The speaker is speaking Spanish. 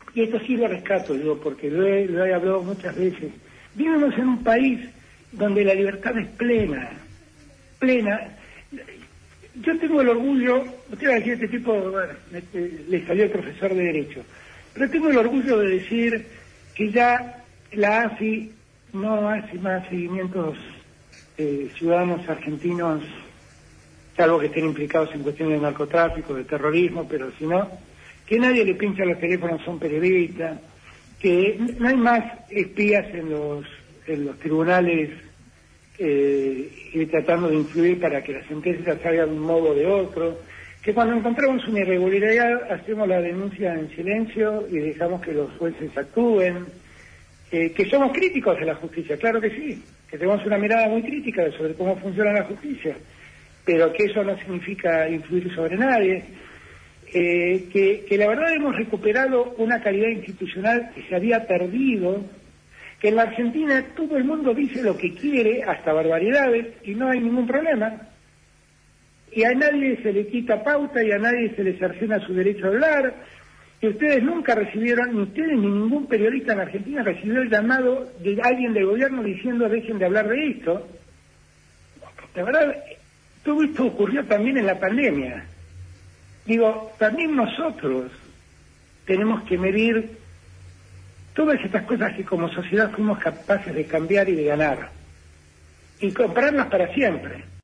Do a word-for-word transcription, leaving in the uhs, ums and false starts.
y esto sí lo rescato, digo, porque lo he, lo he hablado muchas veces, vivimos en un país donde la libertad es plena, plena. Yo tengo el orgullo, usted va a decir, este tipo, bueno, este, le salió el profesor de Derecho, pero tengo el orgullo de decir que ya la A F I no hace más seguimientos eh, ciudadanos argentinos, salvo que estén implicados en cuestiones de narcotráfico, de terrorismo, pero si no, que nadie le pincha los teléfonos a un periodista, que no hay más espías en los, en los tribunales eh, y tratando de influir para que las sentencias salgan de un modo o de otro, que cuando encontramos una irregularidad hacemos la denuncia en silencio y dejamos que los jueces actúen, eh, que somos críticos de la justicia, claro que sí, que tenemos una mirada muy crítica sobre cómo funciona la justicia, pero que eso no significa influir sobre nadie, eh, que, que la verdad hemos recuperado una calidad institucional que se había perdido, que en la Argentina todo el mundo dice lo que quiere, hasta barbaridades, y no hay ningún problema, y a nadie se le quita pauta y a nadie se le cercena su derecho a hablar, que ustedes nunca recibieron, ni ustedes ni ningún periodista en Argentina recibió el llamado de alguien del gobierno diciendo dejen de hablar de esto. La verdad, todo esto ocurrió también en la pandemia. Digo, también nosotros tenemos que medir todas estas cosas que como sociedad fuimos capaces de cambiar y de ganar, y comprarlas para siempre.